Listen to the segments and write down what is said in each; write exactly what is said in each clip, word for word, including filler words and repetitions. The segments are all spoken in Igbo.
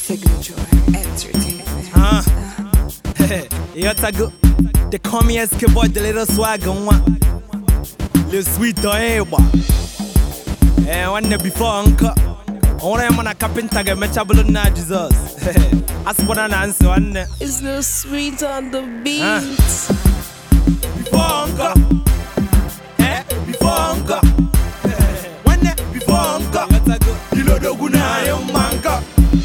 Signature Entertainment. Huh? Yo, Tago. They call me S K Boy, the little swagger one. Little sweet toy, boy. Eh, one day before Uncle. Only I'm on a carpenter, get me trouble na Jesus. Ask what an answer one. It's Little Sweet on the beat. Huh? Before Uncle. Eh, before Uncle. One day before Uncle. You know the good I am manka.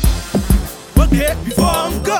Okay, before Uncle.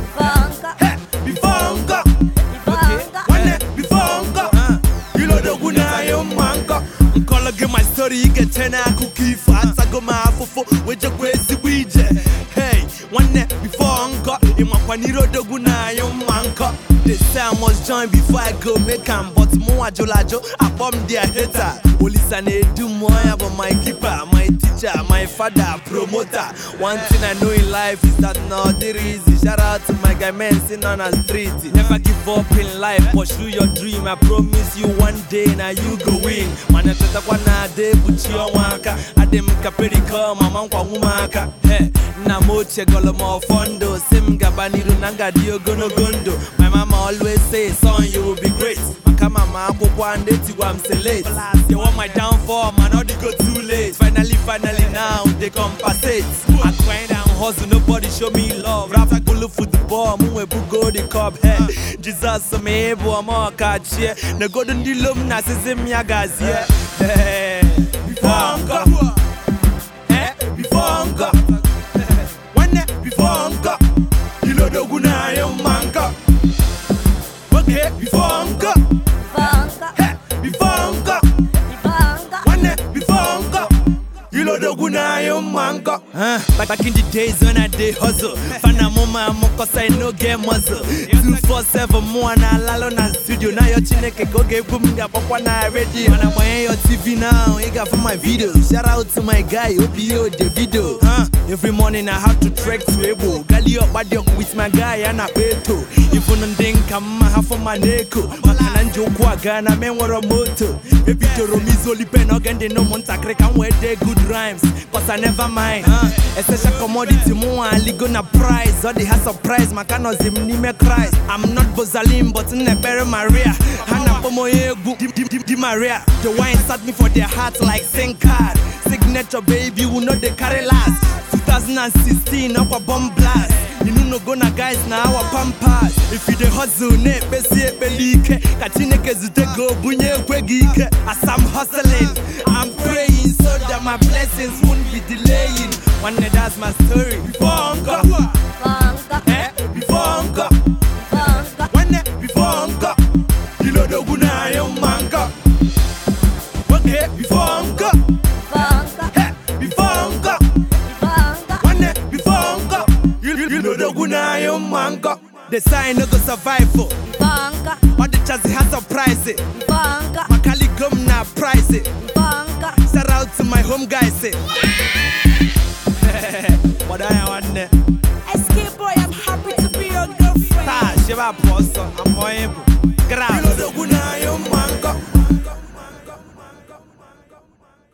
Eh, before Uncle. Okay, one day before Uncle. You know the good I am manka. Call again my story, you get ten a cookie fat. I go my fofo with your crazy weed. Hey, one day before Uncle. In my paniro the good I am manka. They say I must join before I go make am, but more ajolajo, I bomb their hater. Police and they do more about my keeper, my teacher, my father, promoter. One thing I know in life is that not the easy. Shout out to my guy man sitting on a street. Never give up in life, pursue your dream. I promise you one day now you go win. Man, I tell you na day put you on waka. I dem kapelika, mama kwa umaka. Hey, na moche golo mo fondo. Sim gabaniru nanga dio gono gondo. My mama always say, son, you will be great. Makama mako one day to I'm so late. They want my downfall, man, all they go too late. Finally, finally now they compensate. I grind and hustle, nobody show me love. Rap like bullet football, move go the cup. Hey, Jesus me ebo ama kache. Ne golden dilum na sezem yagazie. Hey, before Uncle. Hey, before Uncle. One day before Uncle. You know the good I am manka. Okay, before Uncle. Hey, before Uncle. One day before Uncle. You know the good I am manka. Back back in the days when I did hustle. Fana mama moko say no game muzzle. Two four seven more na lalo na studio. Now your chineke go get boom ga papa na ready. When I'm on your T V now, you got for my videos. Shout out to my guy O P O the video. Huh? Every morning I have to trek to Ebo. Gali up body up with my guy and a beto. Even on den kama half for my neko. Makana njoku agana men wara moto. Baby to romizo lipe no gende no monta krek and wear the good rhymes. Cause I never mind. Huh? Essential commodity mo ali go na price. All the has surprise makano zim ni me cries. I'm not Bozalim but in the Berry Maria. Hana pomo yegu di di di Maria. The wine sat me for their heart like sing card. Signature baby will not the carry last. twenty sixteen up a bomb blast. You know no gonna guys now our pampas. If you the hustle ne besi belike. Katine kezute go bunye kwegike. As I'm hustling, I'm praying so that my blessings won't be delaying. One day that's my story. Before Uncle. Eh? Before Uncle. One day before Uncle. You know the good I am manka. Okay, before Uncle. Eh? Before Uncle. One day before Uncle. You, you, you know the good I am manka. The sign no go survive for. All the chassis has surprise it. Makali gum na price it. Shout out to my home guys say. What I want there. S K Boy, I'm happy to be your girlfriend. Ta, she va posto, I'm more able. Grab. You know the good I am.